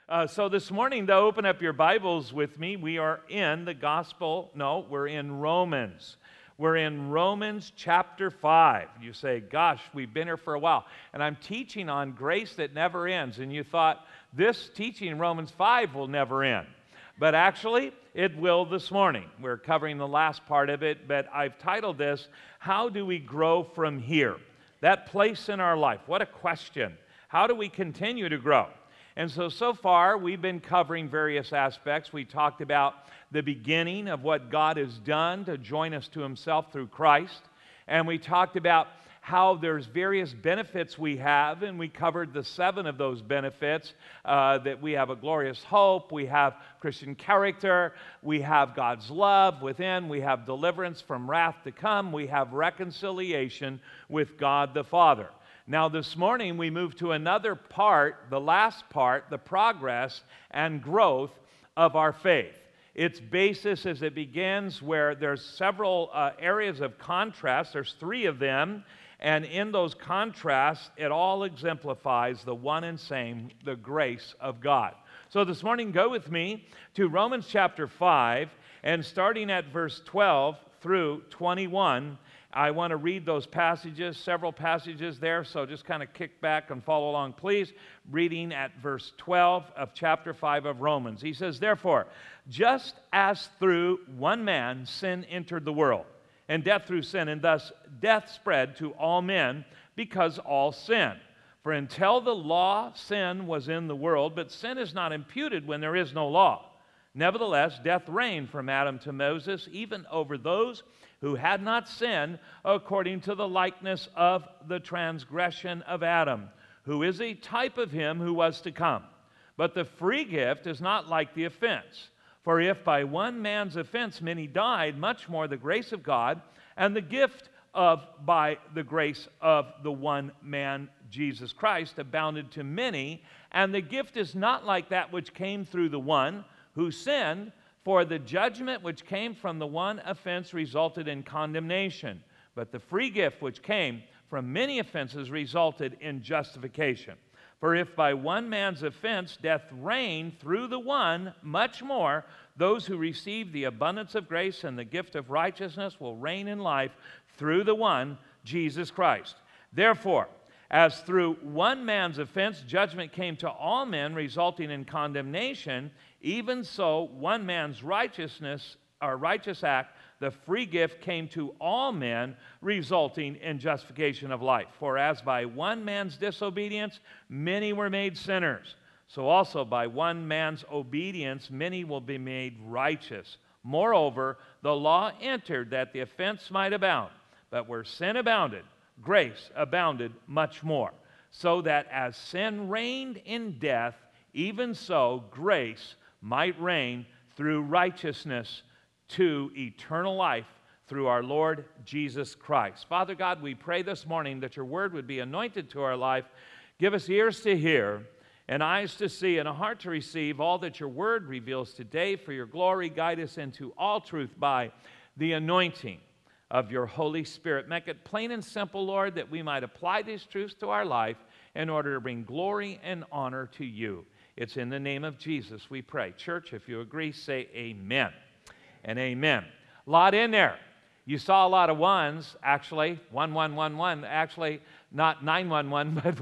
So this morning, though, open up your Bibles with me. We are in the gospel. No, we're in Romans. We're in Romans chapter 5. You say, gosh, we've been here for a while. And I'm teaching on grace that never ends. And you thought, this teaching in Romans 5 will never end. But actually, it will this morning. We're covering the last part of it, but I've titled this, How Do We Grow From Here? That place in our life. What a question. How do we continue to grow? And so far, we've been covering various aspects. We talked about the beginning of what God has done to join us to Himself through Christ. And we talked about how there's various benefits we have, and we covered the 7 of those benefits, that we have a glorious hope, we have Christian character, we have God's love within, we have deliverance from wrath to come, we have reconciliation with God the Father. Now this morning we move to another part, the last part, the progress and growth of our faith. Its basis as it begins where there's several areas of contrast. There's 3 of them, and in those contrasts it all exemplifies the one and same, the grace of God. So this morning go with me to Romans chapter 5, and starting at verse 12 through 21, I want to read those passages, several passages there, so just kind of kick back and follow along, please. Reading at verse 12 of chapter 5 of Romans. He says, Therefore, just as through one man sin entered the world, and death through sin, and thus death spread to all men because all sinned. For until the law, sin was in the world, but sin is not imputed when there is no law. Nevertheless, death reigned from Adam to Moses, even over those who had not sinned, according to the likeness of the transgression of Adam, who is a type of him who was to come. But the free gift is not like the offense. For if by one man's offense many died, much more the grace of God and the gift of by the grace of the one man, Jesus Christ, abounded to many. And the gift is not like that which came through the one who sinned, for the judgment which came from the one offense resulted in condemnation, but the free gift which came from many offenses resulted in justification. For if by one man's offense death reigned through the one, much more those who receive the abundance of grace and the gift of righteousness will reign in life through the one, Jesus Christ. Therefore, as through one man's offense judgment came to all men, resulting in condemnation, even so one man's righteousness or righteous act, the free gift, came to all men, resulting in justification of life. For as by one man's disobedience many were made sinners, so also by one man's obedience many will be made righteous. Moreover, the law entered that the offense might abound, but where sin abounded, grace abounded much more, so that as sin reigned in death, even so grace might reign through righteousness to eternal life through our Lord Jesus Christ. Father God, we pray this morning that your word would be anointed to our life. Give us ears to hear and eyes to see and a heart to receive all that your word reveals today. For your glory, guide us into all truth by the anointing of your Holy Spirit. Make it plain and simple, Lord, that we might apply these truths to our life in order to bring glory and honor to you. It's in the name of Jesus we pray. Church, if you agree, say amen and amen. A lot in there. You saw a lot of ones, actually, 1111, actually not 911, but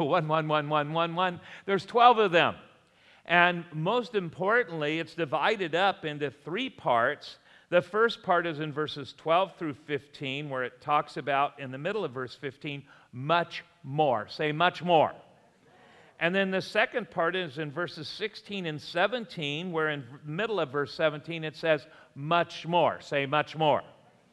111111. There's 12 of them. And most importantly, it's divided up into 3 parts. The first part is in verses 12 through 15, where it talks about, in the middle of verse 15, much more. Say much more. And then the second part is in verses 16 and 17, where in the middle of verse 17 it says much more. Say much more.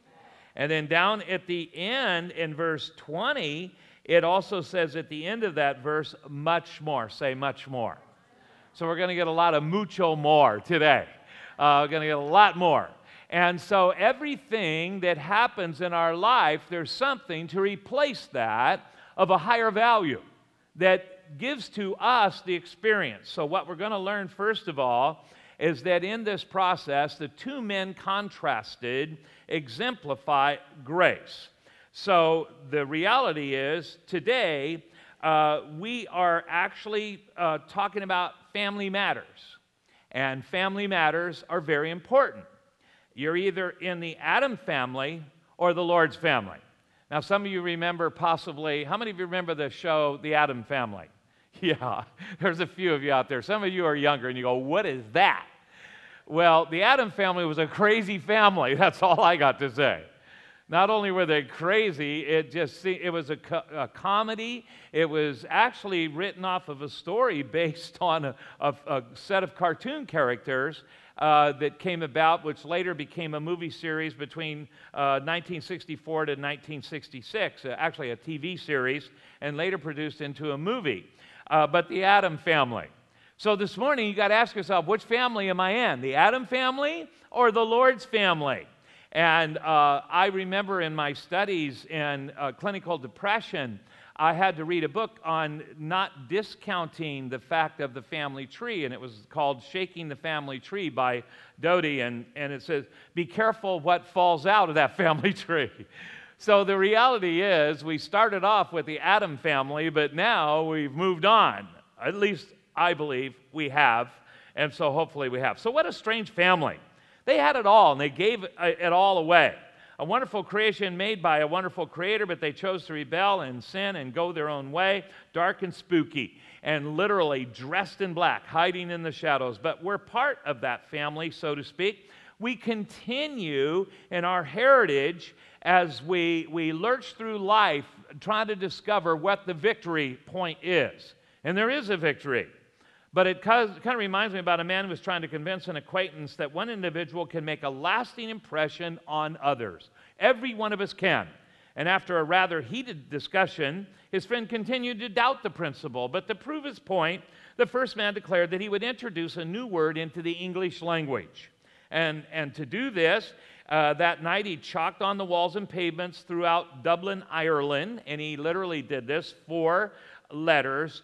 And then down at the end in verse 20, it also says at the end of that verse, much more. Say much more. So we're going to get a lot of mucho more today. We're going to get a lot more. And so everything that happens in our life, there's something to replace that of a higher value that gives to us the experience. So what we're going to learn first of all is that in this process, the 2 men contrasted exemplify grace. So the reality is today we are actually talking about family matters. And family matters are very important. You're either in the Adam family or the Lord's family. Now, some of you remember possibly, how many of you remember the show, The Adam Family? Yeah, there's a few of you out there. Some of you are younger and you go, what is that? Well, the Adam family was a crazy family. That's all I got to say. Not only were they crazy, it was a comedy. It was actually written off of a story based on a set of cartoon characters that came about, which later became a movie series between 1964 to 1966, actually a TV series, and later produced into a movie. But the Adam family. So this morning, you got to ask yourself, which family am I in? The Adam family or the Lord's family? And I remember in my studies in clinical depression, I had to read a book on not discounting the fact of the family tree, and it was called Shaking the Family Tree by Doty, and it says, be careful what falls out of that family tree. So the reality is we started off with the Adam family, but now we've moved on. At least I believe we have, and so hopefully we have. So what a strange family. They had it all, and they gave it all away. A wonderful creation made by a wonderful creator, but they chose to rebel and sin and go their own way, dark and spooky, and literally dressed in black, hiding in the shadows. But we're part of that family, so to speak. We continue in our heritage as we lurch through life trying to discover what the victory point is. And there is a victory. But it kind of reminds me about a man who was trying to convince an acquaintance that one individual can make a lasting impression on others. Every one of us can. And after a rather heated discussion, his friend continued to doubt the principle. But to prove his point, the first man declared that he would introduce a new word into the English language. And to do this, that night he chalked on the walls and pavements throughout Dublin, Ireland, and he literally did this, 4 letters,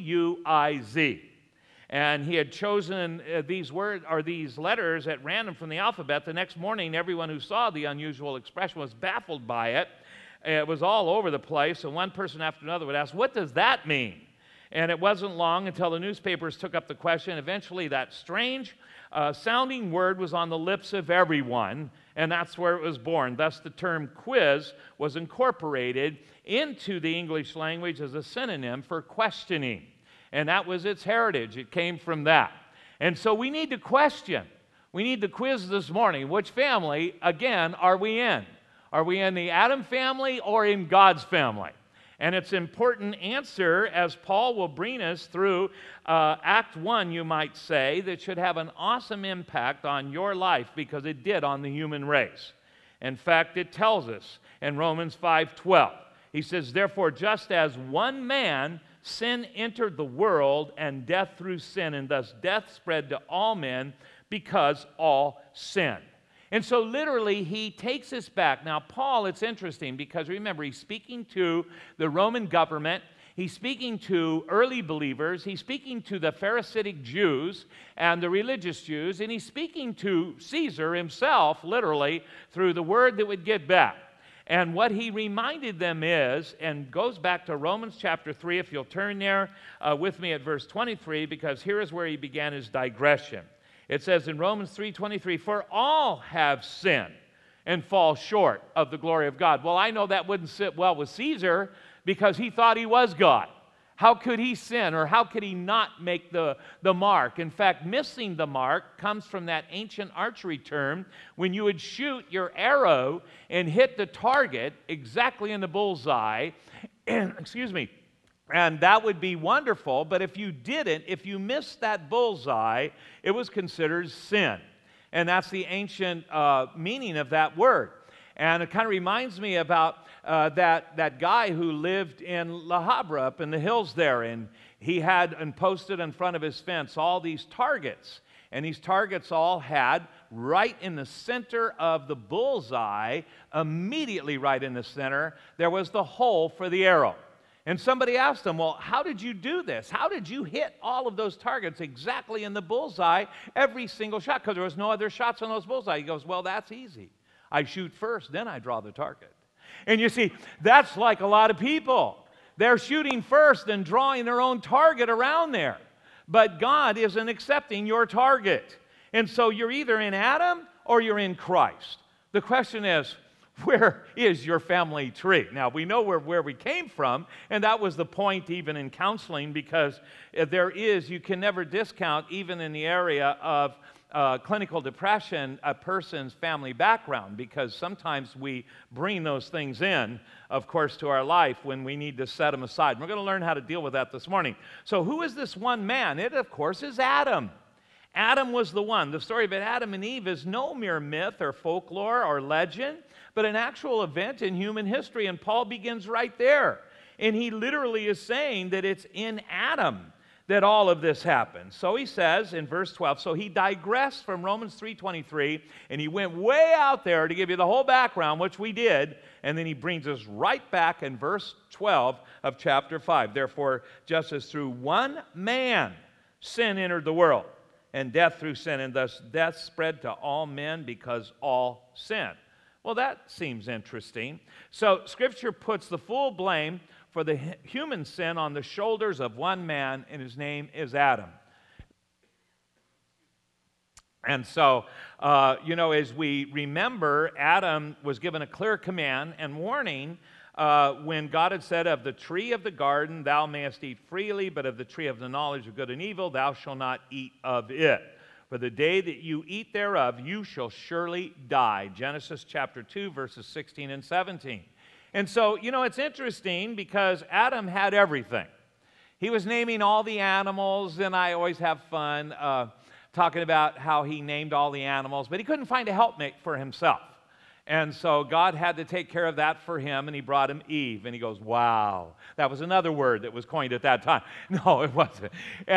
Q-U-I-Z. And he had chosen these letters at random from the alphabet. The next morning, everyone who saw the unusual expression was baffled by it. It was all over the place, and one person after another would ask, what does that mean? And it wasn't long until the newspapers took up the question. Eventually, that strange sounding word was on the lips of everyone, and that's where it was born. Thus, the term quiz was incorporated into the English language as a synonym for questioning. And that was its heritage. It came from that. And so we need to question. We need to quiz this morning. Which family, again, are we in? Are we in the Adam family or in God's family? And it's an important answer, as Paul will bring us through Act 1, you might say, that should have an awesome impact on your life, because it did on the human race. In fact, it tells us in Romans 5:12. He says, therefore, just as one man sin entered the world, and death through sin, and thus death spread to all men because all sinned. And so literally he takes us back. Now Paul, it's interesting because remember, he's speaking to the Roman government. He's speaking to early believers. He's speaking to the Pharisaic Jews and the religious Jews. And he's speaking to Caesar himself, literally, through the word that would get back. And what he reminded them is, and goes back to Romans chapter 3, if you'll turn there with me at verse 23, because here is where he began his digression. It says in Romans 3:23, for all have sinned and fall short of the glory of God. Well, I know that wouldn't sit well with Caesar because he thought he was God. How could he sin, or how could he not make the mark? In fact, missing the mark comes from that ancient archery term when you would shoot your arrow and hit the target exactly in the bullseye, and, and that would be wonderful, but if you didn't, if you missed that bullseye, it was considered sin. And that's the ancient meaning of that word. And it kind of reminds me about that guy who lived in La Habra up in the hills there, and he had and posted in front of his fence all these targets. And these targets all had right in the center of the bullseye, immediately right in the center, there was the hole for the arrow. And somebody asked him, well, how did you do this? How did you hit all of those targets exactly in the bullseye every single shot? Because there was no other shots on those bullseye. He goes, well, that's easy. I shoot first, then I draw the target. And you see, that's like a lot of people. They're shooting first and drawing their own target around there. But God isn't accepting your target. And so you're either in Adam or you're in Christ. The question is, where is your family tree? Now, we know where we came from, and that was the point even in counseling, because you can never discount, even in the area of clinical depression, a person's family background, because sometimes we bring those things in, of course, to our life when we need to set them aside. We're going to learn how to deal with that this morning. So who is this one man? It, of course, is Adam. Adam was the one. The story about Adam and Eve is no mere myth or folklore or legend, but an actual event in human history, and Paul begins right there. And he literally is saying that it's in Adam that all of this happened. So he says in verse 12, so he digressed from Romans 3:23, and he went way out there to give you the whole background, which we did, and then he brings us right back in verse 12 of chapter 5. Therefore, just as through one man sin entered the world, and death through sin, and thus death spread to all men because all sinned. Well, that seems interesting. So Scripture puts the full blame for the human sin on the shoulders of one man, and his name is Adam. And so, as we remember, Adam was given a clear command and warning when God had said, of the tree of the garden thou mayest eat freely, but of the tree of the knowledge of good and evil thou shalt not eat of it. For the day that you eat thereof, you shall surely die. Genesis chapter 2, verses 16 and 17. And so, it's interesting because Adam had everything. He was naming all the animals, and I always have fun talking about how he named all the animals, but he couldn't find a helpmate for himself. And so God had to take care of that for him, and he brought him Eve. And he goes, wow. That was another word that was coined at that time. No, it wasn't.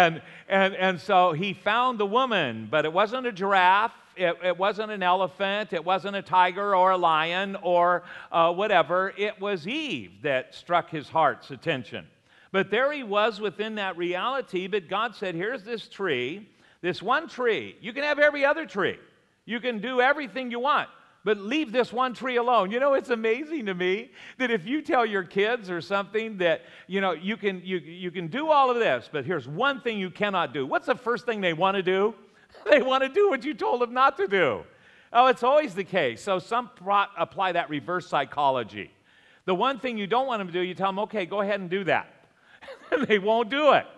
And so he found the woman, but it wasn't a giraffe. It wasn't an elephant. It wasn't a tiger or a lion or whatever. It was Eve that struck his heart's attention. But there he was within that reality. But God said, here's this tree, this one tree. You can have every other tree. You can do everything you want, but leave this one tree alone. It's amazing to me that if you tell your kids or something that, you can do all of this, but here's one thing you cannot do. What's the first thing they want to do? They want to do what you told them not to do. Oh, it's always the case. So some apply that reverse psychology. The one thing you don't want them to do, you tell them, okay, go ahead and do that. They won't do it.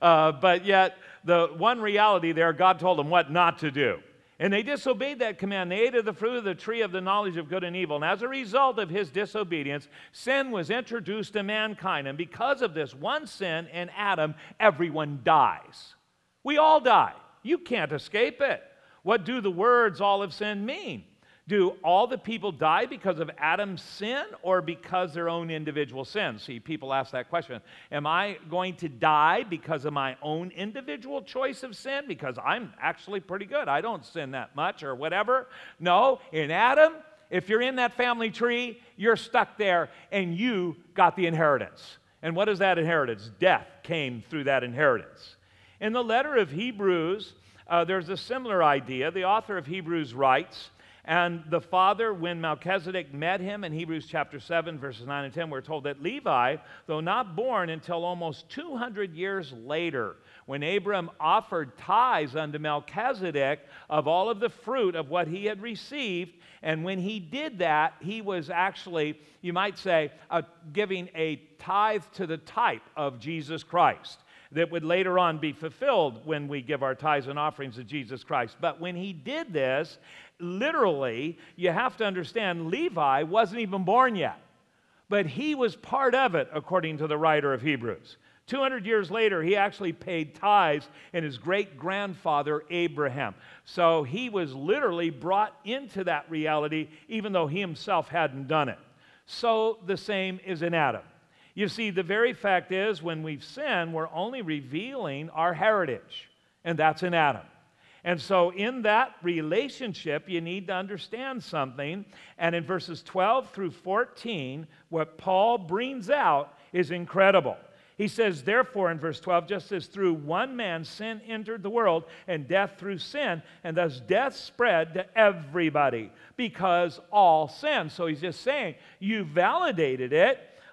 But yet, the one reality there, God told them what not to do. And they disobeyed that command. They ate of the fruit of the tree of the knowledge of good and evil. And as a result of his disobedience, sin was introduced to mankind. And because of this one sin in Adam, everyone dies. We all die. You can't escape it. What do the words all have sinned mean? Do all the people die because of Adam's sin or because their own individual sin? See, people ask that question. Am I going to die because of my own individual choice of sin? Because I'm actually pretty good. I don't sin that much or whatever. No, in Adam, if you're in that family tree, you're stuck there and you got the inheritance. And what is that inheritance? Death came through that inheritance. In the letter of Hebrews, there's a similar idea. The author of Hebrews writes, and the father, when Melchizedek met him in Hebrews chapter 7, verses 9 and 10, we're told that Levi, though not born until almost 200 years later, when Abram offered tithes unto Melchizedek of all of the fruit of what he had received, and when he did that, he was actually, you might say, giving a tithe to the type of Jesus Christ that would later on be fulfilled when we give our tithes and offerings to Jesus Christ. But when he did this, literally, you have to understand, Levi wasn't even born yet. But he was part of it, according to the writer of Hebrews. 200 years later, he actually paid tithes in his great-grandfather Abraham. So he was literally brought into that reality, even though he himself hadn't done it. So the same is in Adam. You see, the very fact is, when we've sinned, we're only revealing our heritage, and that's in Adam. And so in that relationship, you need to understand something, and in verses 12 through 14, what Paul brings out is incredible. He says, therefore, in verse 12, just as through one man sin entered the world, and death through sin, and thus death spread to everybody, because all sin. So he's just saying, you validated it,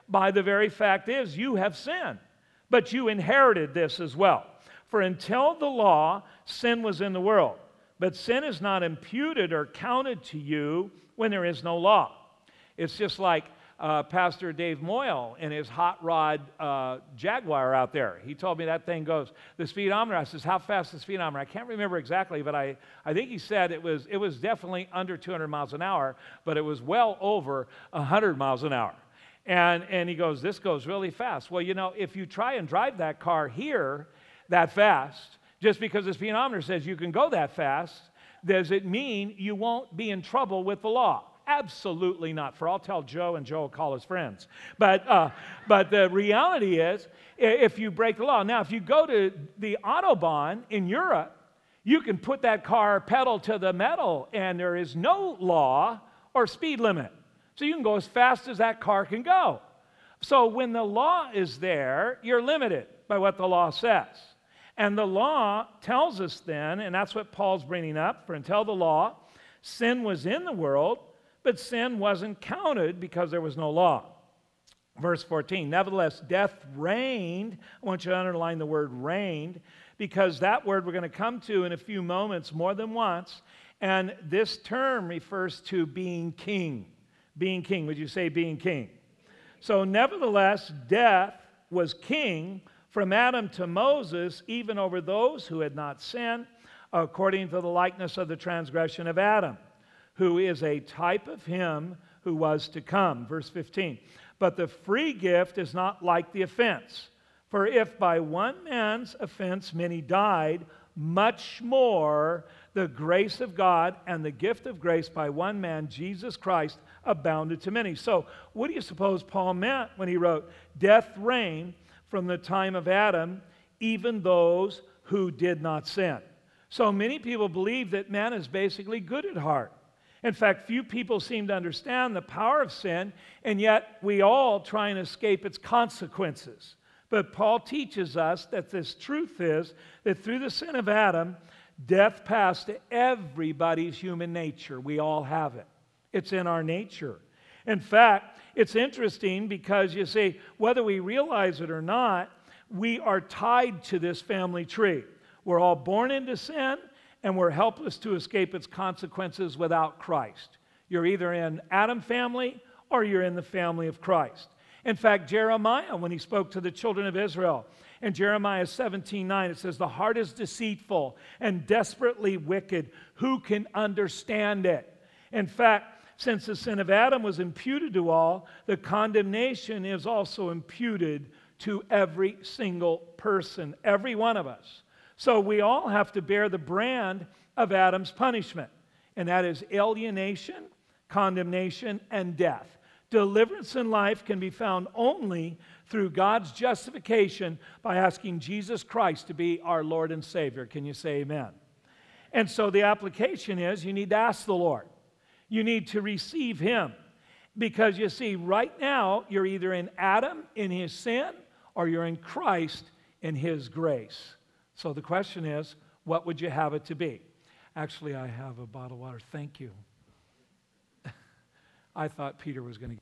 by the very fact is you have sinned, but you inherited this as well. For until the law, sin was in the world, but sin is not imputed or counted to you when there is no law. It's just like Pastor Dave Moyle in his hot rod Jaguar out there. He told me that thing goes, the speedometer, I says, how fast is the speedometer? I can't remember exactly, but I think he said it was definitely under 200 miles an hour, but it was well over 100 miles an hour. And he goes, this goes really fast. Well, you know, if you try and drive that car here that fast, just because the speedometer says you can go that fast, does it mean you won't be in trouble with the law? Absolutely not. For I'll tell Joe, and Joe will call his friends. But the reality is, if you break the law. Now, if you go to the Autobahn in Europe, you can put that car pedal to the metal, and there is no law or speed limit. So you can go as fast as that car can go. So when the law is there, you're limited by what the law says. And the law tells us then, and that's what Paul's bringing up, for until the law, sin was in the world, but sin wasn't counted because there was no law. Verse 14, nevertheless, death reigned. I want you to underline the word reigned, because that word we're going to come to in a few moments more than once. And this term refers to being king. Being king. Would you say being king? So nevertheless, death was king from Adam to Moses, even over those who had not sinned, according to the likeness of the transgression of Adam, who is a type of him who was to come. Verse 15, but the free gift is not like the offense. For if by one man's offense many died, much more the grace of God and the gift of grace by one man, Jesus Christ, abounded to many. So what do you suppose Paul meant when he wrote, death reigned from the time of Adam, even those who did not sin? So many people believe that man is basically good at heart. In fact, few people seem to understand the power of sin, and yet we all try and escape its consequences. But Paul teaches us that this truth is that through the sin of Adam, death passed to everybody's human nature. We all have it. It's in our nature. In fact, it's interesting because you see, whether we realize it or not, we are tied to this family tree. We're all born into sin, and we're helpless to escape its consequences without Christ. You're either in Adam's family or you're in the family of Christ. In fact, Jeremiah, when he spoke to the children of Israel, in Jeremiah 17:9, it says, the heart is deceitful and desperately wicked. Who can understand it? In fact, since the sin of Adam was imputed to all, the condemnation is also imputed to every single person, every one of us. So we all have to bear the brand of Adam's punishment, and that is alienation, condemnation, and death. Deliverance in life can be found only through God's justification by asking Jesus Christ to be our Lord and Savior. Can you say amen? And so the application is you need to ask the Lord. You need to receive Him. Because you see, right now, you're either in Adam in his sin, or you're in Christ in His grace. So the question is, what would you have it to be? Actually, I have a bottle of water. Thank you. I thought Peter was going to.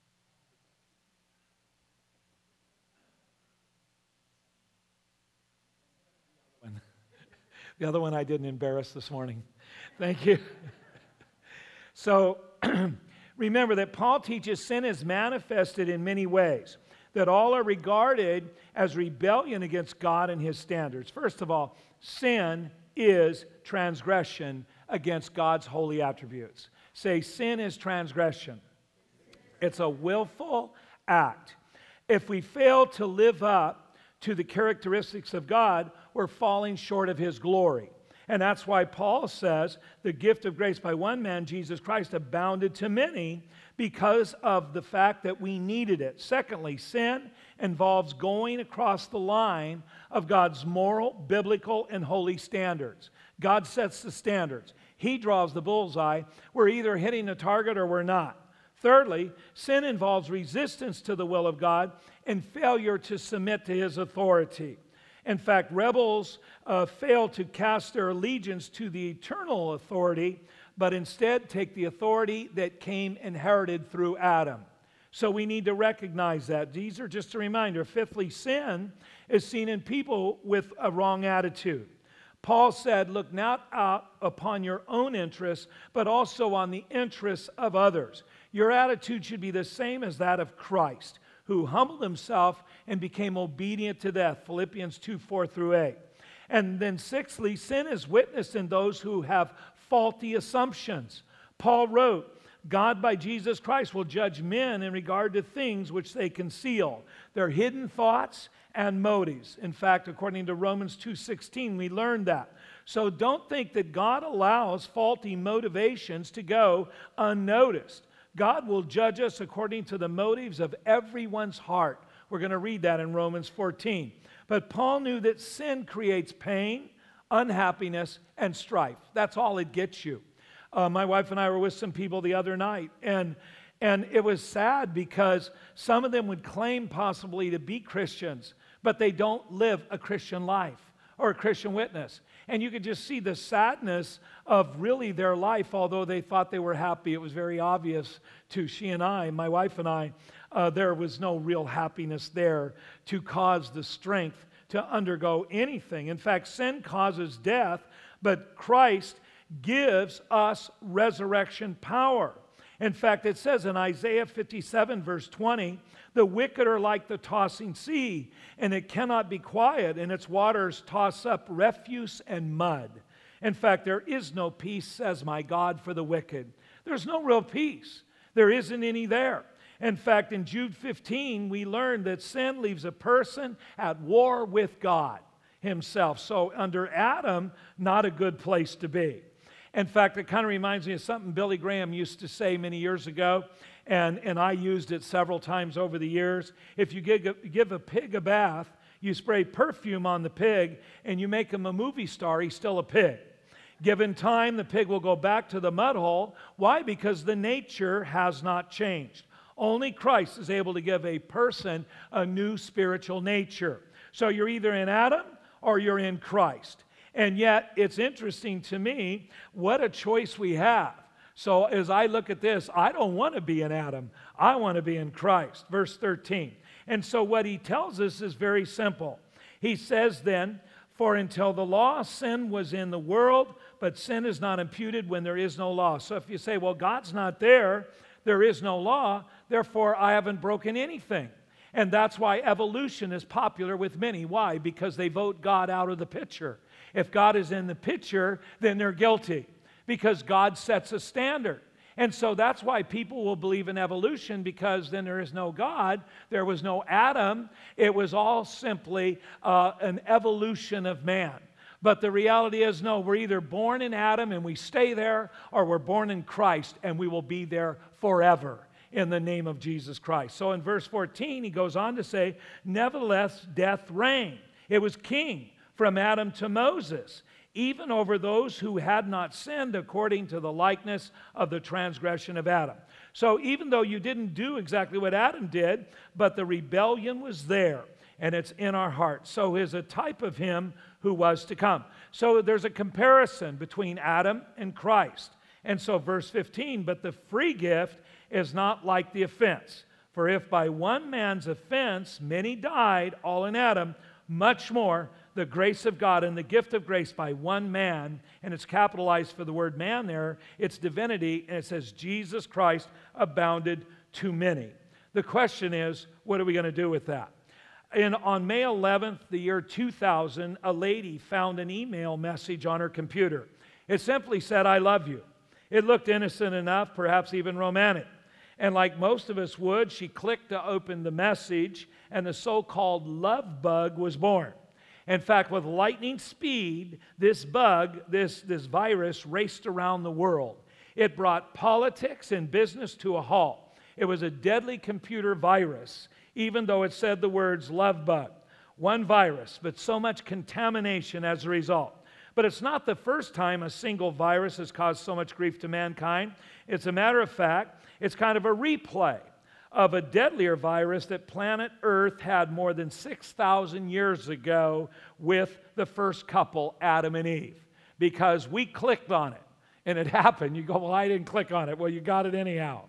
The other one I didn't embarrass this morning. Thank you. So remember that Paul teaches sin is manifested in many ways, that all are regarded as rebellion against God and His standards. First of all, sin is transgression against God's holy attributes. Say, sin is transgression. It's a willful act. If we fail to live up to the characteristics of God, we're falling short of His glory. And that's why Paul says the gift of grace by one man, Jesus Christ, abounded to many because of the fact that we needed it. Secondly, sin involves going across the line of God's moral, biblical, and holy standards. God sets the standards. He draws the bullseye. We're either hitting the target or we're not. Thirdly, sin involves resistance to the will of God and failure to submit to His authority. In fact, rebels fail to cast their allegiance to the eternal authority, but instead take the authority that came inherited through Adam. So we need to recognize that. These are just a reminder. Fifthly, sin is seen in people with a wrong attitude. Paul said, look not out upon your own interests, but also on the interests of others. Your attitude should be the same as that of Christ, who humbled himself and became obedient to death. Philippians 2:4-8. And then sixthly, sin is witnessed in those who have faulty assumptions. Paul wrote, God by Jesus Christ will judge men in regard to things which they conceal, their hidden thoughts and motives. In fact, according to Romans 2:16, we learned that. So don't think that God allows faulty motivations to go unnoticed. God will judge us according to the motives of everyone's heart. We're going to read that in Romans 14. But Paul knew that sin creates pain, unhappiness, and strife. That's all it gets you. My wife and I were with some people the other night, and it was sad because some of them would claim possibly to be Christians, but they don't live a Christian life or a Christian witness. And you could just see the sadness of really their life, although they thought they were happy. It was very obvious to she and I, my wife and I, there was no real happiness there to cause the strength to undergo anything. In fact, sin causes death, but Christ gives us resurrection power. In fact, it says in Isaiah 57, verse 20, the wicked are like the tossing sea, and it cannot be quiet, and its waters toss up refuse and mud. In fact, there is no peace, says my God, for the wicked. There's no real peace. There isn't any there. In fact, in Jude 15, we learn that sin leaves a person at war with God himself. So under Adam, not a good place to be. In fact, it kind of reminds me of something Billy Graham used to say many years ago, and I used it several times over the years. If you give a pig a bath, you spray perfume on the pig, and you make him a movie star, he's still a pig. Given time, the pig will go back to the mud hole. Why? Because the nature has not changed. Only Christ is able to give a person a new spiritual nature. So you're either in Adam or you're in Christ. And yet, it's interesting to me what a choice we have. So as I look at this, I don't want to be in Adam. I want to be in Christ. Verse 13. And so what he tells us is very simple. He says then, for until the law, sin was in the world, but sin is not imputed when there is no law. So if you say, well, God's not there, there is no law, therefore I haven't broken anything. And that's why evolution is popular with many. Why? Because they vote God out of the picture. If God is in the picture, then they're guilty because God sets a standard. And so that's why people will believe in evolution, because then there is no God, there was no Adam. It was all simply an evolution of man. But the reality is, no, we're either born in Adam and we stay there, or we're born in Christ and we will be there forever in the name of Jesus Christ. So in verse 14, he goes on to say, nevertheless, death reigned. It was king from Adam to Moses, even over those who had not sinned according to the likeness of the transgression of Adam. So even though you didn't do exactly what Adam did, but the rebellion was there, and it's in our hearts. So is a type of him who was to come. So there's a comparison between Adam and Christ. And so verse 15, but the free gift is not like the offense. For if by one man's offense many died, all in Adam, much more the grace of God and the gift of grace by one man, and it's capitalized for the word man there, it's divinity, and it says Jesus Christ abounded to many. The question is, what are we going to do with that? On May 11th, the year 2000, a lady found an email message on her computer. It simply said, I love you. It looked innocent enough, perhaps even romantic. And like most of us would, she clicked to open the message, and the so-called love bug was born. In fact, with lightning speed, this bug, this virus, raced around the world. It brought politics and business to a halt. It was a deadly computer virus, even though it said the words love bug. One virus, but so much contamination as a result. But it's not the first time a single virus has caused so much grief to mankind. It's a matter of fact, it's kind of a replay of a deadlier virus that planet Earth had more than 6,000 years ago with the first couple, Adam and Eve, because we clicked on it and it happened. You go, well, I didn't click on it. Well, you got it anyhow.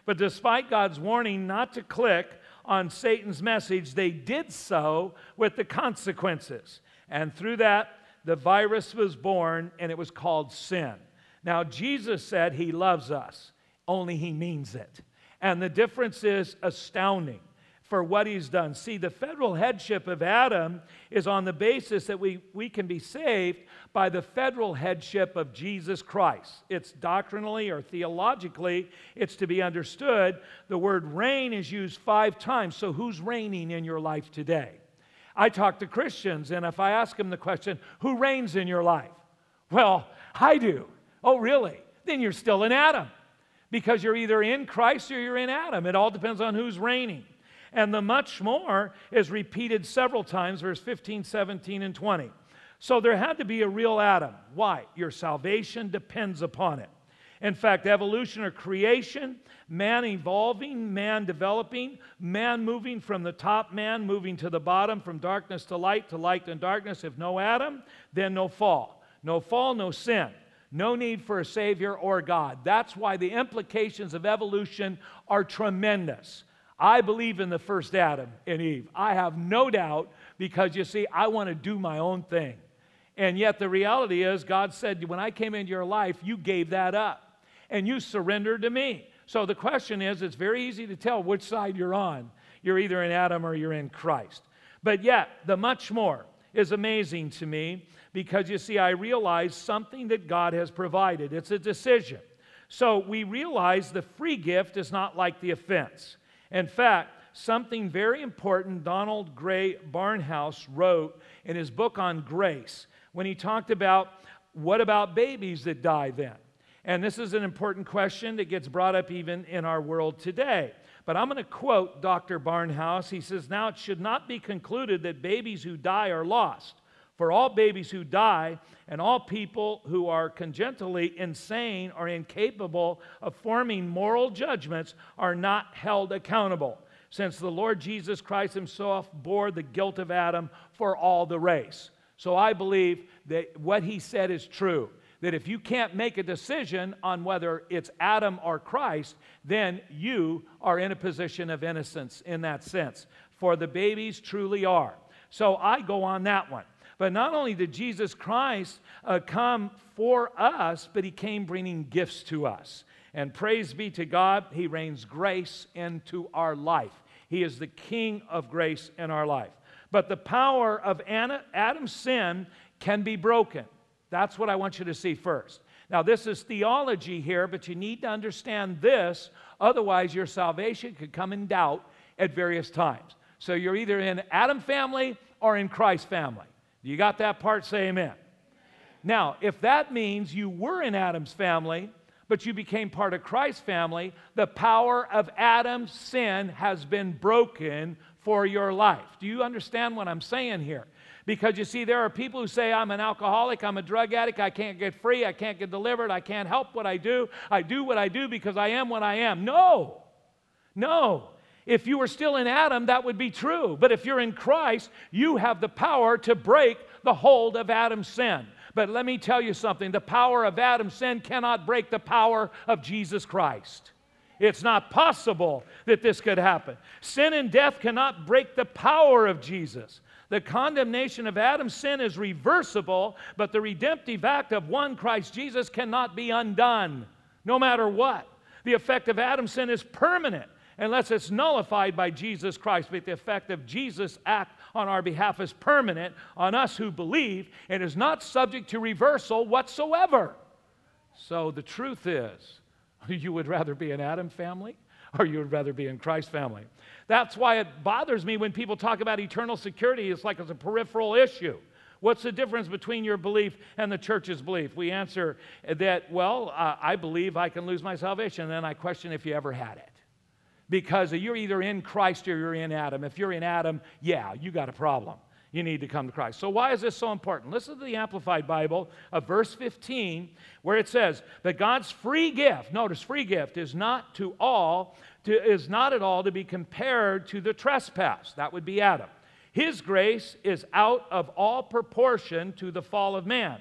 But despite God's warning not to click on Satan's message, they did so with the consequences. And through that, the virus was born, and it was called sin. Now, Jesus said he loves us, only he means it. And the difference is astounding for what he's done. See, the federal headship of Adam is on the basis that we can be saved by the federal headship of Jesus Christ. It's doctrinally or theologically, it's to be understood. The word reign is used 5 times. So who's reigning in your life today? I talk to Christians, and if I ask them the question, who reigns in your life? Well, I do. Oh, really? Then you're still in Adam, because you're either in Christ or you're in Adam. It all depends on who's reigning. And the much more is repeated several times, verse 15, 17, and 20. So there had to be a real Adam. Why? Your salvation depends upon it. In fact, evolution or creation, man evolving, man developing, man moving from the top man, moving to the bottom, from darkness to light and darkness. If no Adam, then no fall. No fall, no sin. No need for a Savior or God. That's why the implications of evolution are tremendous. I believe in the first Adam and Eve. I have no doubt, because you see, I want to do my own thing. And yet the reality is, God said, when I came into your life, you gave that up and you surrendered to me. So the question is, it's very easy to tell which side you're on. You're either in Adam or you're in Christ. But yet, the much more is amazing to me, because you see, I realize something that God has provided. It's a decision. So we realize the free gift is not like the offense. In fact, something very important Donald Gray Barnhouse wrote in his book on grace, when he talked about, what about babies that die then? And this is an important question that gets brought up even in our world today. But I'm going to quote Dr. Barnhouse. He says, now it should not be concluded that babies who die are lost. For all babies who die and all people who are congenitally insane or incapable of forming moral judgments are not held accountable, since the Lord Jesus Christ himself bore the guilt of Adam for all the race. So I believe that what he said is true, that if you can't make a decision on whether it's Adam or Christ, then you are in a position of innocence in that sense. For the babies truly are. So I go on that one. But not only did Jesus Christ come for us, but he came bringing gifts to us. And praise be to God, he rains grace into our life. He is the King of grace in our life. But the power of Adam's sin can be broken. That's what I want you to see first. Now, this is theology here, but you need to understand this. Otherwise, your salvation could come in doubt at various times. So you're either in Adam family or in Christ family. You got that part? Say amen. Now, if that means you were in Adam's family, but you became part of Christ's family, the power of Adam's sin has been broken for your life. Do you understand what I'm saying here? Because you see, there are people who say, I'm an alcoholic, I'm a drug addict, I can't get free, I can't get delivered, I can't help what I do what I do because I am what I am. No. If you were still in Adam, that would be true. But if you're in Christ, you have the power to break the hold of Adam's sin. But let me tell you something. The power of Adam's sin cannot break the power of Jesus Christ. It's not possible that this could happen. Sin and death cannot break the power of Jesus. The condemnation of Adam's sin is reversible, but the redemptive act of one Christ Jesus cannot be undone, no matter what. The effect of Adam's sin is permanent, unless it's nullified by Jesus Christ. But the effect of Jesus' act on our behalf is permanent on us who believe and is not subject to reversal whatsoever. So the truth is, you would rather be in Adam family or you would rather be in Christ family. That's why it bothers me when people talk about eternal security. It's like it's a peripheral issue. What's the difference between your belief and the church's belief? We answer that, well, I believe I can lose my salvation. And then I question if you ever had it. Because you're either in Christ or you're in Adam. If you're in Adam, yeah, you got a problem. You need to come to Christ. So why is this so important? Listen to the Amplified Bible of verse 15, where it says that God's free gift, notice free gift, is not at all to be compared to the trespass. That would be Adam. His grace is out of all proportion to the fall of man.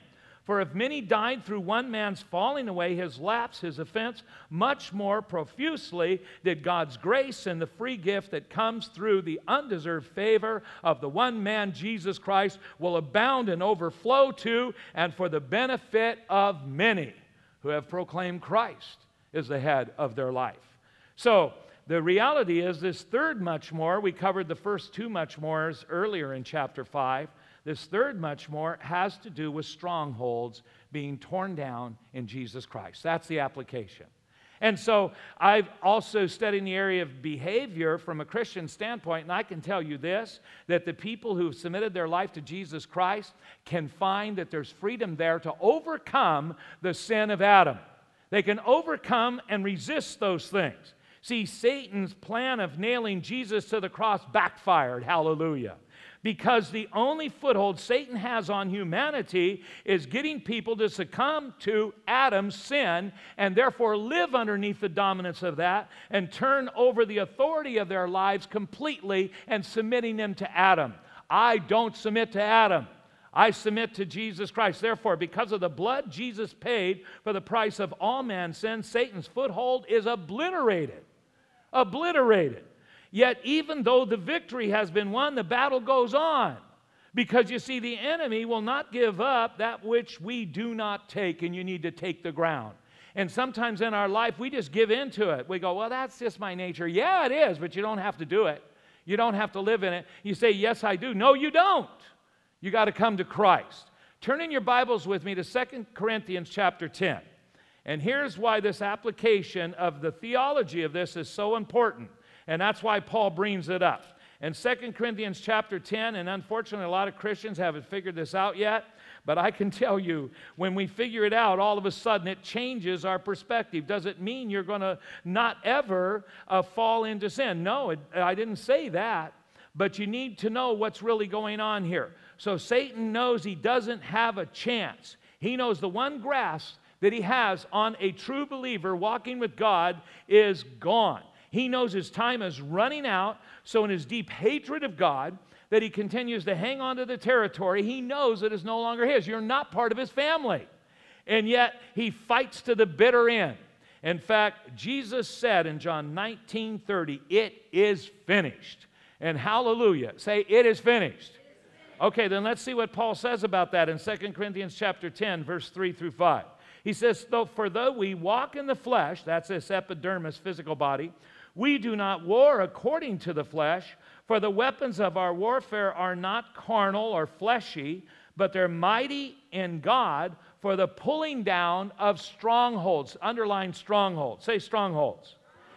For if many died through one man's falling away, his lapse, his offense, much more profusely did God's grace and the free gift that comes through the undeserved favor of the one man, Jesus Christ, will abound and overflow to and for the benefit of many who have proclaimed Christ is the head of their life. So the reality is this third much more, we covered the first two much mores earlier in chapter 5. This third much more has to do with strongholds being torn down in Jesus Christ. That's the application. And so I've also studied in the area of behavior from a Christian standpoint, and I can tell you this, that the people who've submitted their life to Jesus Christ can find that there's freedom there to overcome the sin of Adam. They can overcome and resist those things. See, Satan's plan of nailing Jesus to the cross backfired. Hallelujah. Because the only foothold Satan has on humanity is getting people to succumb to Adam's sin and therefore live underneath the dominance of that and turn over the authority of their lives completely and submitting them to Adam. I don't submit to Adam. I submit to Jesus Christ. Therefore, because of the blood Jesus paid for the price of all man's sin, Satan's foothold is obliterated. Obliterated. Yet even though the victory has been won, the battle goes on. Because you see, the enemy will not give up that which we do not take, and you need to take the ground. And sometimes in our life, we just give in to it. We go, well, that's just my nature. Yeah, it is, but you don't have to do it. You don't have to live in it. You say, yes, I do. No, you don't. You got to come to Christ. Turn in your Bibles with me to 2 Corinthians chapter 10. And here's why this application of the theology of this is so important. And that's why Paul brings it up. In 2 Corinthians chapter 10, and unfortunately a lot of Christians haven't figured this out yet, but I can tell you, when we figure it out, all of a sudden it changes our perspective. Does it mean you're going to not ever fall into sin? No, I didn't say that. But you need to know what's really going on here. So Satan knows he doesn't have a chance. He knows the one grasp that he has on a true believer walking with God is gone. He knows his time is running out, so in his deep hatred of God, that he continues to hang on to the territory he knows it is no longer his. You're not part of his family. And yet, he fights to the bitter end. In fact, Jesus said in John 19:30, it is finished. And hallelujah, say, it is finished. Okay, then let's see what Paul says about that in 2 Corinthians chapter 10, verse 3 through 5. He says, for though we walk in the flesh, that's this epidermis, physical body, we do not war according to the flesh, for the weapons of our warfare are not carnal or fleshy, but they're mighty in God for the pulling down of strongholds. Underline strongholds. Say strongholds.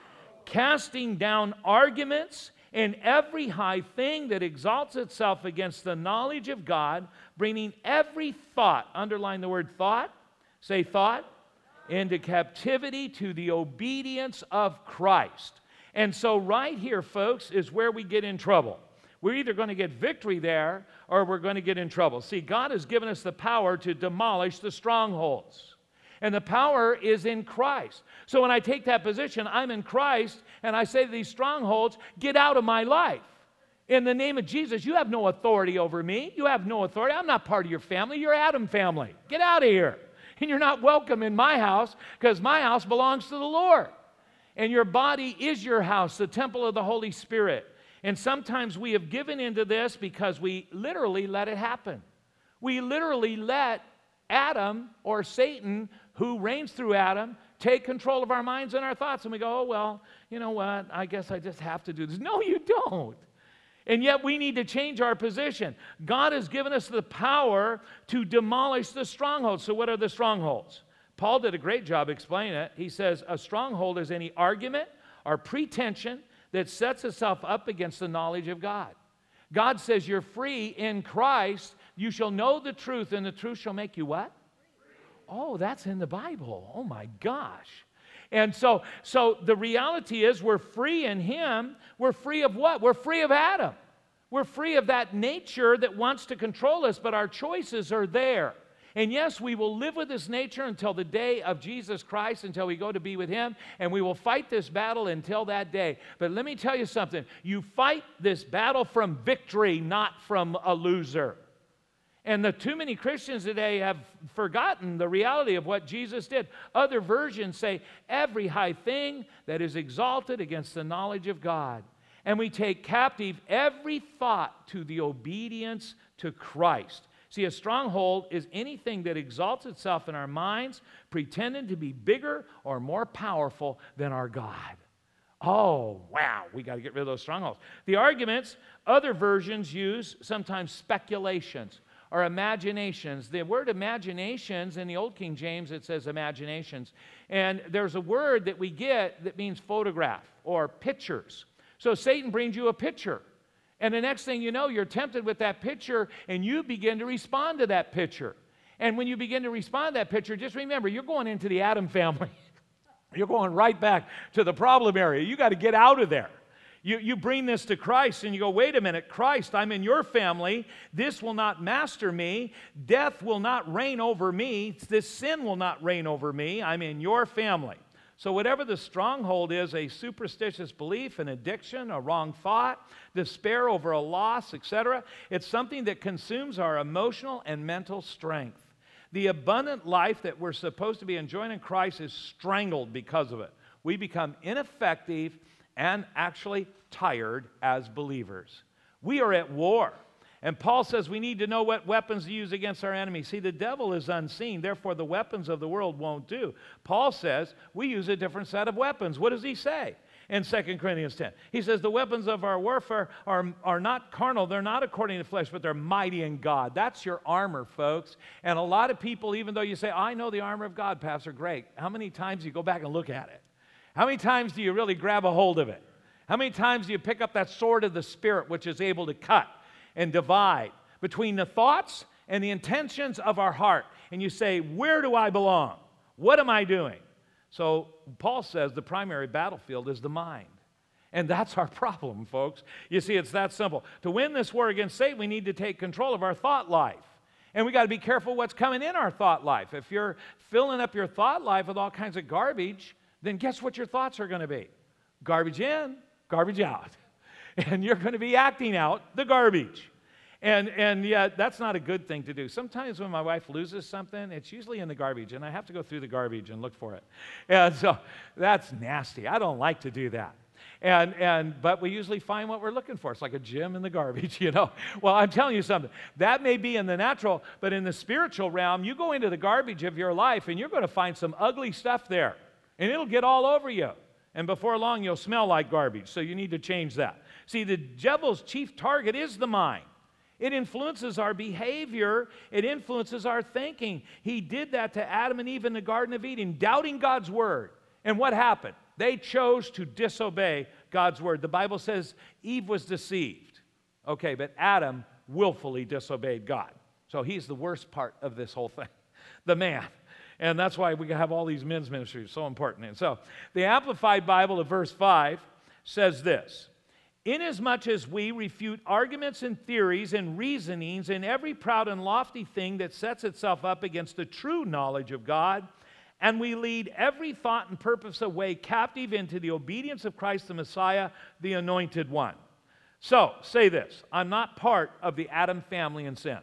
Casting down arguments and every high thing that exalts itself against the knowledge of God, bringing every thought, underline the word thought, say thought, into captivity to the obedience of Christ. And so right here, folks, is where we get in trouble. We're either going to get victory there or we're going to get in trouble. See, God has given us the power to demolish the strongholds. And the power is in Christ. So when I take that position, I'm in Christ, and I say to these strongholds, get out of my life. In the name of Jesus, you have no authority over me. You have no authority. I'm not part of your family. You're Adam family. Get out of here. And you're not welcome in my house because my house belongs to the Lord. And your body is your house, the temple of the Holy Spirit. And sometimes we have given into this because we literally let it happen. We literally let Adam or Satan, who reigns through Adam, take control of our minds and our thoughts. And we go, oh, well, you know what? I guess I just have to do this. No, you don't. And yet we need to change our position. God has given us the power to demolish the strongholds. So what are the strongholds? Paul did a great job explaining it. He says a stronghold is any argument or pretension that sets itself up against the knowledge of God. God says you're free in Christ. You shall know the truth, and the truth shall make you what? Oh, that's in the Bible. Oh, my gosh. And so the reality is we're free in Him. We're free of what? We're free of Adam. We're free of that nature that wants to control us, but our choices are there. And yes, we will live with this nature until the day of Jesus Christ, until we go to be with Him, and we will fight this battle until that day. But let me tell you something. You fight this battle from victory, not from a loser. And too many Christians today have forgotten the reality of what Jesus did. Other versions say, every high thing that is exalted against the knowledge of God. And we take captive every thought to the obedience to Christ. See, a stronghold is anything that exalts itself in our minds, pretending to be bigger or more powerful than our God. Oh, wow, we got to get rid of those strongholds. The arguments, other versions use sometimes speculations or imaginations. The word imaginations, in the Old King James, it says imaginations. And there's a word that we get that means photograph or pictures. So Satan brings you a picture. And the next thing you know, you're tempted with that picture, and you begin to respond to that picture. And when you begin to respond to that picture, just remember, you're going into the Adam family. You're going right back to the problem area. You got to get out of there. You bring this to Christ, and you go, wait a minute, Christ, I'm in your family. This will not master me. Death will not reign over me. This sin will not reign over me. I'm in your family. So whatever the stronghold is, a superstitious belief, an addiction, a wrong thought, despair over a loss, etc., it's something that consumes our emotional and mental strength. The abundant life that we're supposed to be enjoying in Christ is strangled because of it. We become ineffective and actually tired as believers. We are at war. And Paul says we need to know what weapons to use against our enemies. See, the devil is unseen, therefore the weapons of the world won't do. Paul says we use a different set of weapons. What does he say in 2 Corinthians 10? He says the weapons of our warfare are not carnal. They're not according to flesh, but they're mighty in God. That's your armor, folks. And a lot of people, even though you say, I know the armor of God, Pastor, great. How many times do you go back and look at it? How many times do you really grab a hold of it? How many times do you pick up that sword of the Spirit, which is able to cut and divide between the thoughts and the intentions of our heart? And you say, where do I belong? What am I doing? So Paul says the primary battlefield is the mind. And that's our problem, folks. You see, it's that simple. To win this war against Satan, we need to take control of our thought life. And we got to be careful what's coming in our thought life. If you're filling up your thought life with all kinds of garbage, then guess what your thoughts are going to be? Garbage in, garbage out. And you're going to be acting out the garbage. And yet, that's not a good thing to do. Sometimes when my wife loses something, it's usually in the garbage, and I have to go through the garbage and look for it. And so that's nasty. I don't like to do that. But we usually find what we're looking for. It's like a gem in the garbage, you know. Well, I'm telling you something. That may be in the natural, but in the spiritual realm, you go into the garbage of your life, and you're going to find some ugly stuff there. And it'll get all over you. And before long, you'll smell like garbage. So you need to change that. See, the devil's chief target is the mind. It influences our behavior. It influences our thinking. He did that to Adam and Eve in the Garden of Eden, doubting God's word. And what happened? They chose to disobey God's word. The Bible says Eve was deceived. Okay, but Adam willfully disobeyed God. So he's the worst part of this whole thing, the man. And that's why we have all these men's ministries, so important. And so the Amplified Bible of verse 5 says this: inasmuch as we refute arguments and theories and reasonings and every proud and lofty thing that sets itself up against the true knowledge of God, and we lead every thought and purpose away captive into the obedience of Christ the Messiah, the Anointed One. So, say this: I'm not part of the Adam family in sin,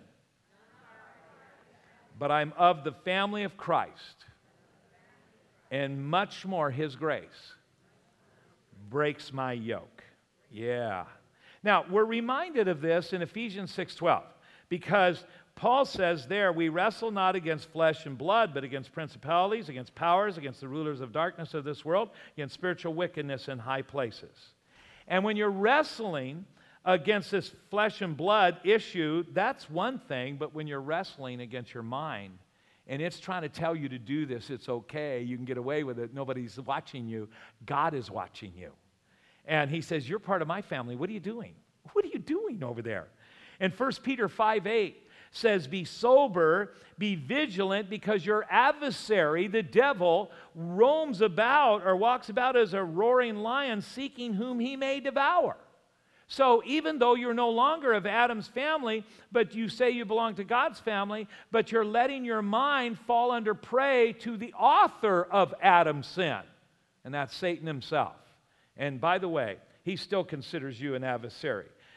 but I'm of the family of Christ, and much more His grace breaks my yoke. Yeah. Now, we're reminded of this in Ephesians 6:12, because Paul says there, we wrestle not against flesh and blood, but against principalities, against powers, against the rulers of darkness of this world, against spiritual wickedness in high places. And when you're wrestling against this flesh and blood issue, that's one thing, but when you're wrestling against your mind, and it's trying to tell you to do this, it's okay, you can get away with it, nobody's watching you, God is watching you. And He says, you're part of my family. What are you doing? What are you doing over there? And 1 Peter 5:8 says, be sober, be vigilant, because your adversary, the devil, roams about or walks about as a roaring lion, seeking whom he may devour. So even though you're no longer of Adam's family, but you say you belong to God's family, but you're letting your mind fall under prey to the author of Adam's sin, and that's Satan himself. And by the way, he still considers you an adversary.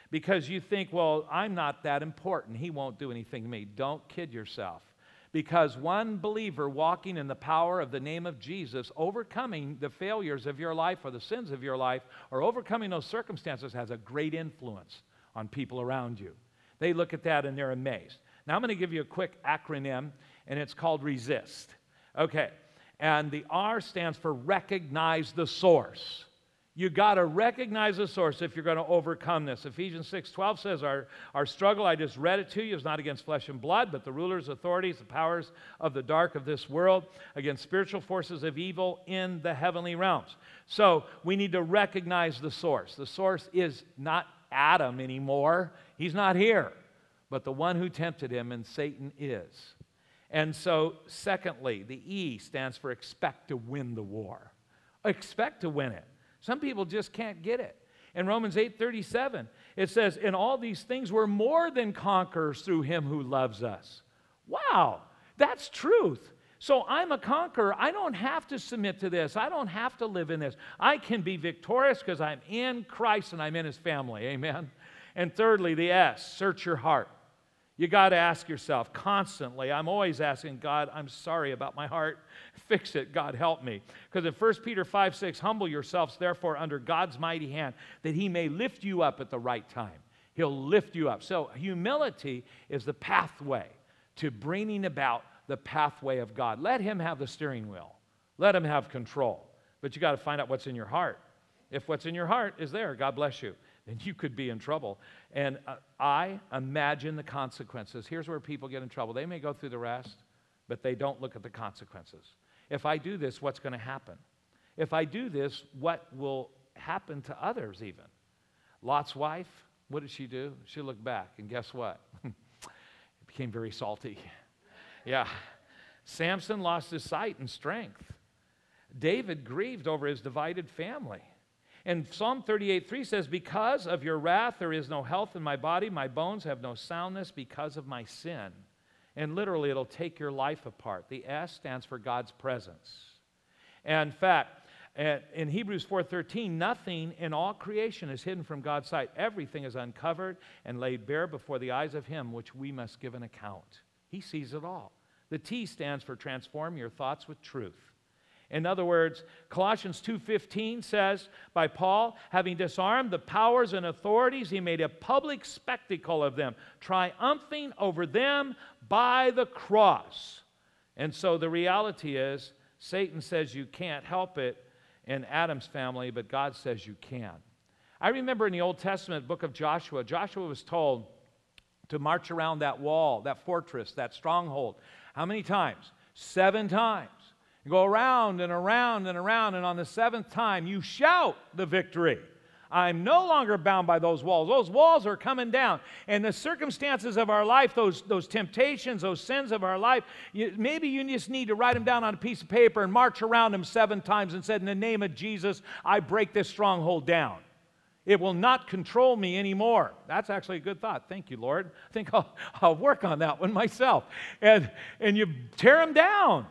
because you think, well, I'm not that important. He won't do anything to me. Don't kid yourself. Because one believer walking in the power of the name of Jesus, overcoming the failures of your life or the sins of your life, or overcoming those circumstances, has a great influence on people around you. They look at that and they're amazed. Now I'm going to give you a quick acronym, and it's called RESIST. Okay, and the R stands for recognize the source. You got to recognize the source if you're going to overcome this. Ephesians 6:12 says, our struggle, I just read it to you, is not against flesh and blood, but the rulers, authorities, the powers of the dark of this world, against spiritual forces of evil in the heavenly realms. So we need to recognize the source. The source is not Adam anymore. He's not here, but the one who tempted him, and Satan is. And so, secondly, the E stands for expect to win the war. Expect to win it. Some people just can't get it. In Romans 8:37, it says, in all these things we're more than conquerors through him who loves us. Wow, that's truth. So I'm a conqueror. I don't have to submit to this. I don't have to live in this. I can be victorious because I'm in Christ and I'm in his family. Amen. And thirdly, the S, search your heart. You got to ask yourself constantly. I'm always asking God, I'm sorry about my heart. Fix it. God, help me. Because in 1 Peter 5:6, humble yourselves, therefore, under God's mighty hand, that he may lift you up at the right time. He'll lift you up. So humility is the pathway to bringing about the pathway of God. Let him have the steering wheel. Let him have control. But you got to find out what's in your heart. If what's in your heart is there, God bless you, then you could be in trouble. And I imagine the consequences. Here's where people get in trouble. They may go through the rest, but they don't look at the consequences. If I do this, what's going to happen? If I do this, what will happen to others even? Lot's wife, what did she do? She looked back, and guess what? It became very salty. Yeah. Samson lost his sight and strength. David grieved over his divided family. And Psalm 38:3 says, because of your wrath there is no health in my body, my bones have no soundness because of my sin. And literally it'll take your life apart. The S stands for God's presence. And in fact, in Hebrews 4:13, nothing in all creation is hidden from God's sight. Everything is uncovered and laid bare before the eyes of him which we must give an account. He sees it all. The T stands for transform your thoughts with truth. In other words, Colossians 2:15 says, by Paul, having disarmed the powers and authorities, he made a public spectacle of them, triumphing over them by the cross. And so the reality is, Satan says you can't help it in Adam's family, but God says you can. I remember in the Old Testament book of Joshua, Joshua was told to march around that wall, that fortress, that stronghold. How many times? 7 times. You go around and around and around, and on the 7th time, you shout the victory. I'm no longer bound by those walls. Those walls are coming down. And the circumstances of our life, those temptations, those sins of our life, maybe you just need to write them down on a piece of paper and march around them 7 times and say, in the name of Jesus, I break this stronghold down. It will not control me anymore. That's actually a good thought. Thank you, Lord. I think I'll work on that one myself. And you tear them down.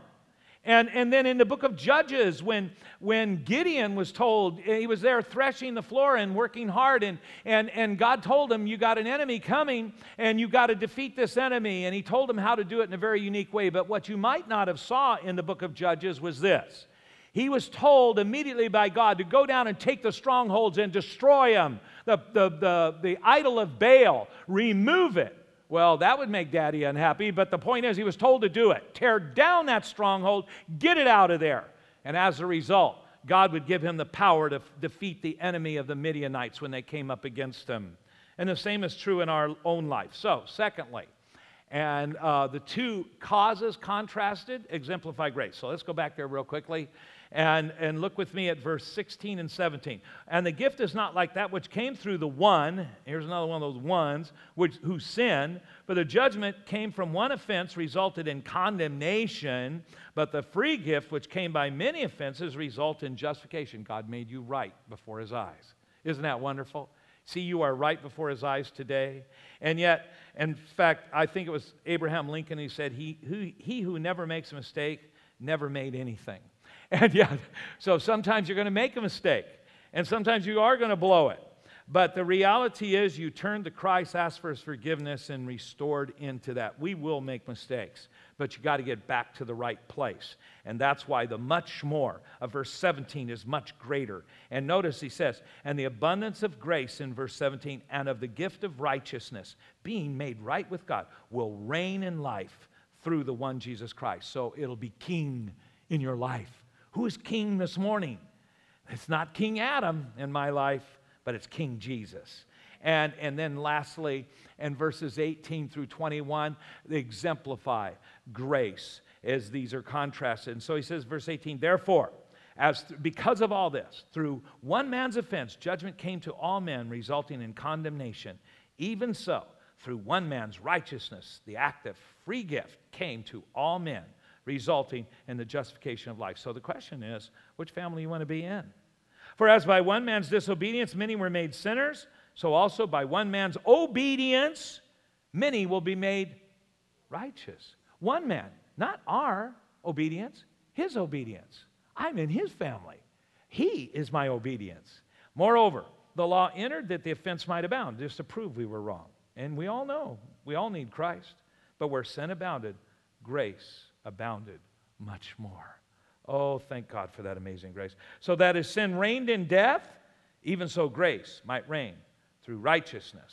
And then in the book of Judges, when Gideon was told, he was there threshing the floor and working hard, and God told him, you got an enemy coming, and you got to defeat this enemy. And he told him how to do it in a very unique way. But what you might not have saw in the book of Judges was this. He was told immediately by God to go down and take the strongholds and destroy them. The idol of Baal, remove it. Well, that would make Daddy unhappy, but the point is he was told to do it. Tear down that stronghold, get it out of there. And as a result, God would give him the power to defeat the enemy of the Midianites when they came up against him. And the same is true in our own life. So, secondly, and the 2 causes contrasted exemplify grace. So let's go back there real quickly and look with me at verse 16 and 17. And the gift is not like that which came through the one, here's another one of those ones, who sinned, for the judgment came from one offense resulted in condemnation, but the free gift which came by many offenses resulted in justification. God made you right before his eyes. Isn't that wonderful? See, you are right before his eyes today. And yet, in fact, I think it was Abraham Lincoln who said, he who never makes a mistake never made anything. And yeah, so sometimes you're going to make a mistake, and sometimes you are going to blow it. But the reality is you turn to Christ, ask for his forgiveness, and restored into that. We will make mistakes, but you got to get back to the right place. And that's why the much more of verse 17 is much greater. And notice he says, and the abundance of grace in verse 17, and of the gift of righteousness, being made right with God, will reign in life through the one Jesus Christ. So it'll be king in your life. Who is king this morning? It's not King Adam in my life, but it's King Jesus. And then lastly, in verses 18 through 21, they exemplify grace as these are contrasted. And so he says, verse 18, therefore, because of all this, through one man's offense, judgment came to all men, resulting in condemnation. Even so, through one man's righteousness, the act of free gift came to all men, resulting in the justification of life. So the question is, which family you want to be in? For as by one man's disobedience many were made sinners, so also by one man's obedience many will be made righteous. One man, not our obedience, his obedience. I'm in his family. He is my obedience. Moreover, the law entered that the offense might abound, just to prove we were wrong. And we all know, we all need Christ. But where sin abounded, grace abounded much more. Oh, thank God for that amazing grace. So that as sin reigned in death, even so grace might reign through righteousness.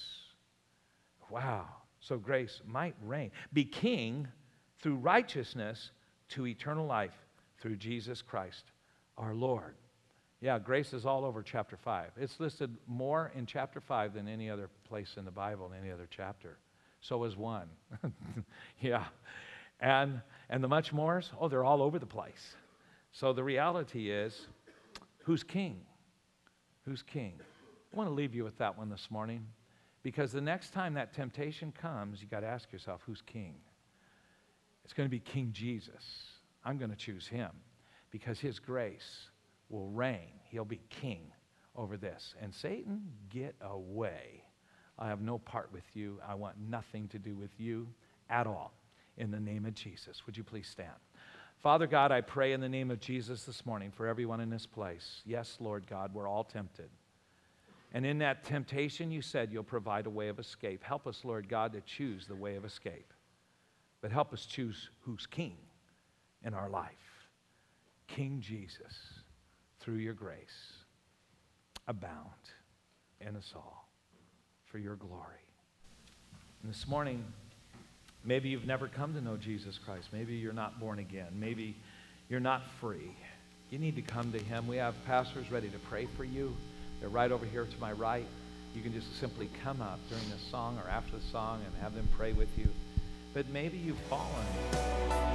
Wow. So grace might reign, be king through righteousness to eternal life through Jesus Christ our Lord. Yeah, grace is all over chapter 5. It's listed more in chapter 5 than any other place in the Bible, in any other chapter. So is 1. Yeah. And the much mores, oh, they're all over the place. So the reality is, who's king? Who's king? I want to leave you with that one this morning, because the next time that temptation comes, you got to ask yourself, who's king? It's going to be King Jesus. I'm going to choose him because his grace will reign. He'll be king over this. And Satan, get away. I have no part with you. I want nothing to do with you at all. In the name of Jesus, would you please stand? Father God, I pray in the name of Jesus this morning for everyone in this place. Yes, Lord God, we're all tempted. And in that temptation, you said you'll provide a way of escape. Help us, Lord God, to choose the way of escape. But help us choose who's king in our life. King Jesus, through your grace, abound in us all for your glory. And this morning, maybe you've never come to know Jesus Christ. Maybe you're not born again. Maybe you're not free. You need to come to him. We have pastors ready to pray for you. They're right over here to my right. You can just simply come up during the song or after the song and have them pray with you. But maybe you've fallen.